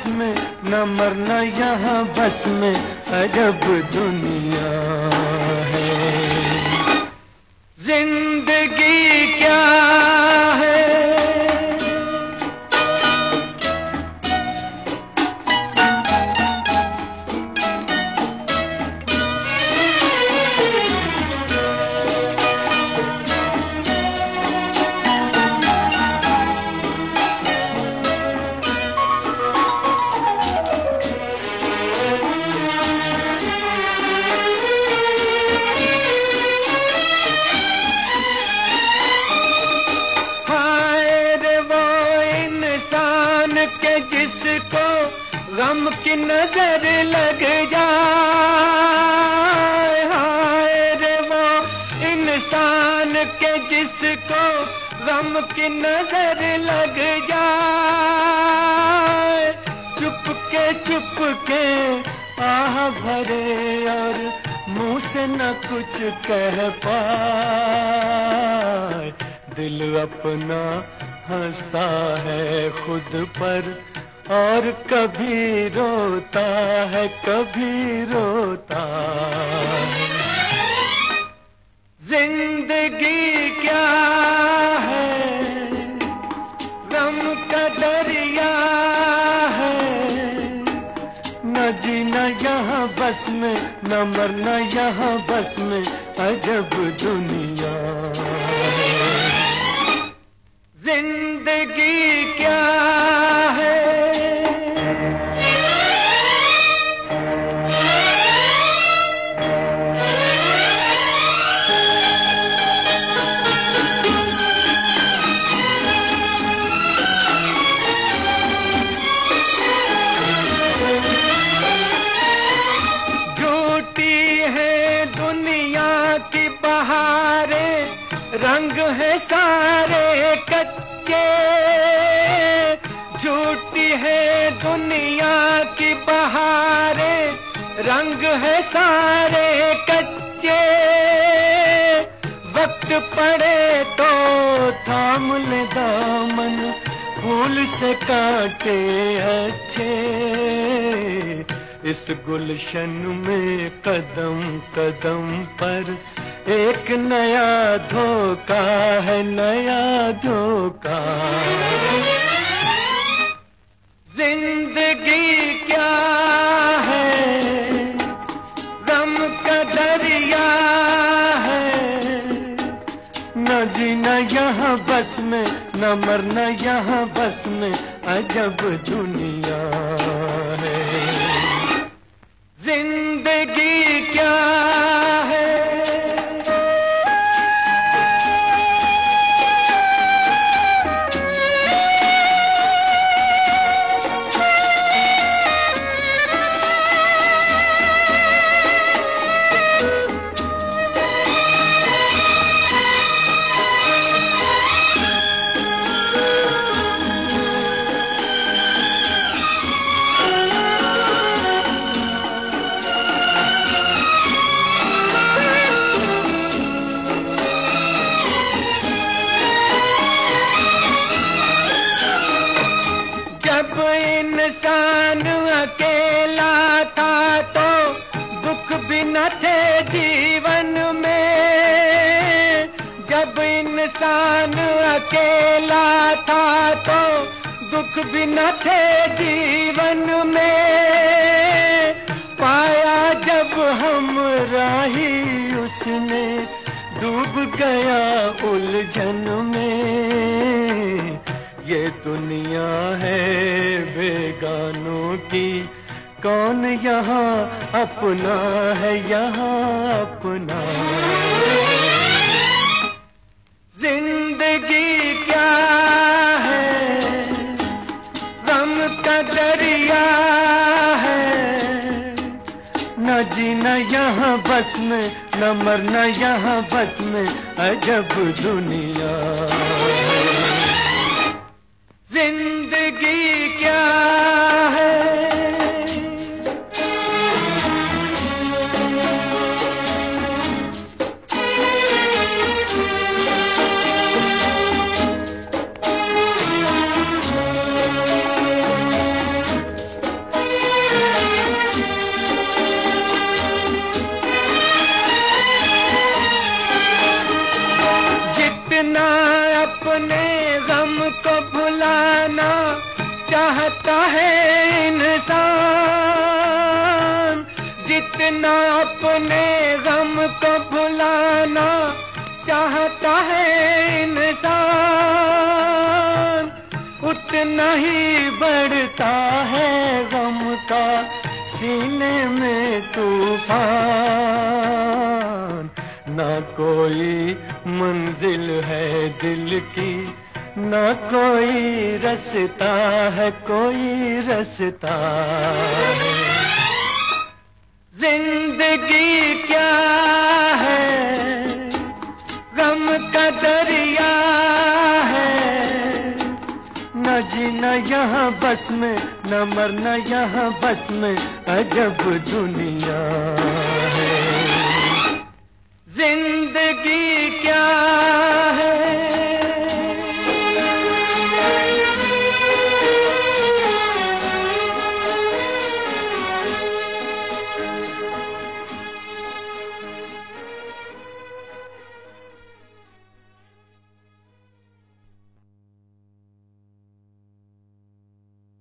में, न मरना यहाँ बस में, अजब दुनिया है। जिंदगी क्या है? जिसको गम की नजर लग जाए, हाय रे वो इंसान के जिसको गम की नजर लग जाए। चुप के आह भरे और मुंह से न कुछ कह पाए। दिल अपना हंसता है खुद पर और कभी रोता है, कभी रोता है। जिंदगी क्या है? गम का दरिया है। न जीना यहाँ बस में, न मरना यहाँ बस में, अजब दुनिया है। जिंदगी क्या है? रंग है सारे कच्चे, झूठी है दुनिया की बहारें, रंग है सारे कच्चे। वक्त पड़े तो थाम ले दामन, फूल से कांटे अच्छे। इस गुलशन में कदम कदम पर एक नया धोखा है, नया धोखा। जिंदगी क्या है? गम का दरिया है। न जीना यहाँ बस में, न मरना यहाँ बस में, अजब दुनिया है। जिंदगी क्या है? जब इंसान अकेला था तो दुख भी न थे जीवन में। जब इंसान अकेला था तो दुख भी न थे जीवन में। पाया जब हम राही उसने, डूब गया उलझन में। ये दुनिया है बेगानों की, कौन यहाँ अपना है, यहाँ अपना। जिंदगी क्या है? गम का दरिया है। न जीना यहाँ बस में, न मरना यहाँ बस में, अजब दुनिया है। जिंदगी क्या है? अपने गम को भुलाना चाहता है इंसान, जितना अपने गम को भुलाना चाहता है इंसान, उतना ही बढ़ता है गम का सीने में तूफान। ना कोई मंजिल है दिल की, ना कोई रास्ता है, कोई रास्ता है। जिंदगी क्या है, गम का दरिया है, न जीना यहाँ बस में, न मरना यहाँ बस में, अजब दुनिया है। जिंदगी क्या